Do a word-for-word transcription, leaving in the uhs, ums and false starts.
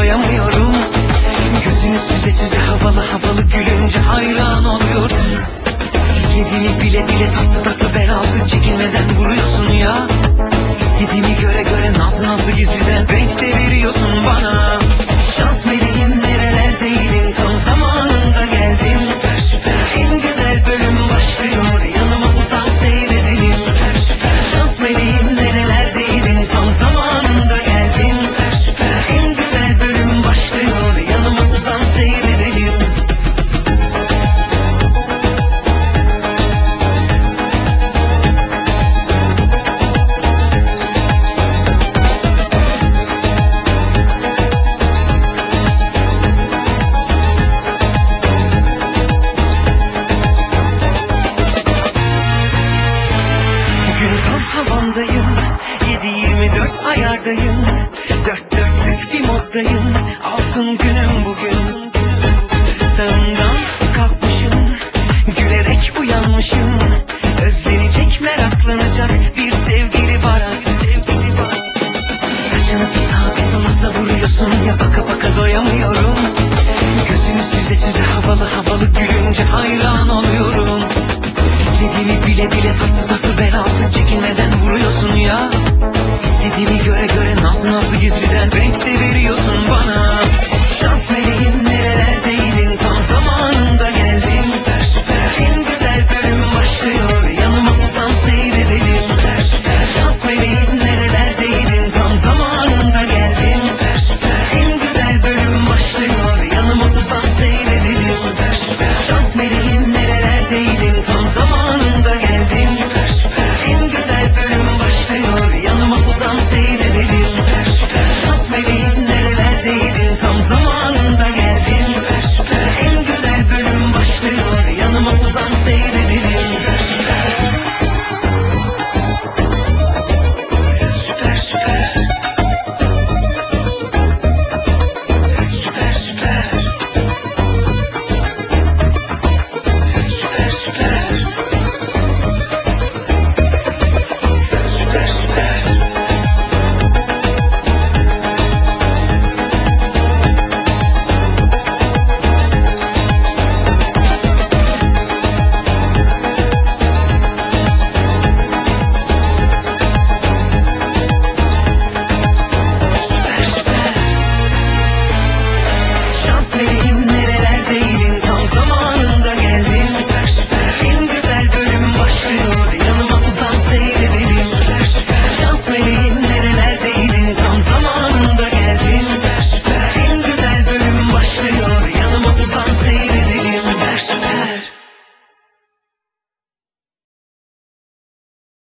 doyamıyorum. Gözünü süze süze havalı havalı gülünce hayran oluyorum. İstediğini bile bile tatlı tatlı bel altı çekinmeden vuruyorsun ya. İstediğimi göre göre nazlı nazlı gizliden renk de veriyorsun bana. Şans meleğim nerelerdeydin, tam zamanında geldin. Süper süper, en güzel bölüm başlıyor, yanıma uzan seyredelim. Süper süper, şans meleğim nerelerdeydin, tam zamanında geldin. Süper süper, en güzel bölüm başlıyor, yanıma uzan seyredelim. Bugün tam havamdayım, yedi yirmi dört ayardayım. Dört dörtlük bir moddayım, altın günüm bugün. Sağımdan kalkmışım, gülerek uyanmışım. Özlenecek, meraklanacak bir sevgili var artık. Saçını bir sağa bir sola savuruyorsun ya, baka baka doyamıyorum. Gözünü süze süze havalı havalı gülünce hayran oluyorum. İstediğimi bile bile tatlı tatlı bel altı çekinmeden vuruyorsun ya. İstediğimi göre göre nazlı nazlı gizliden renk de veriyorsun bana.